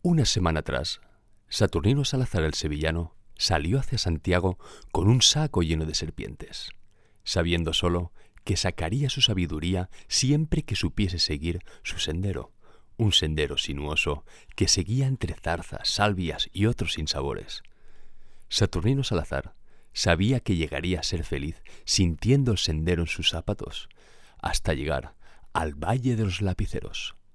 Una semana atrás, Saturnino Salazar el sevillano salió hacia Santiago con un saco lleno de serpientes, sabiendo solo que sacaría su sabiduría siempre que supiese seguir su sendero, un sendero sinuoso que seguía entre zarzas, salvias y otros sinsabores. Saturnino Salazar sabía que llegaría a ser feliz sintiendo el sendero en sus zapatos, hasta llegar al Valle de los Lapiceros.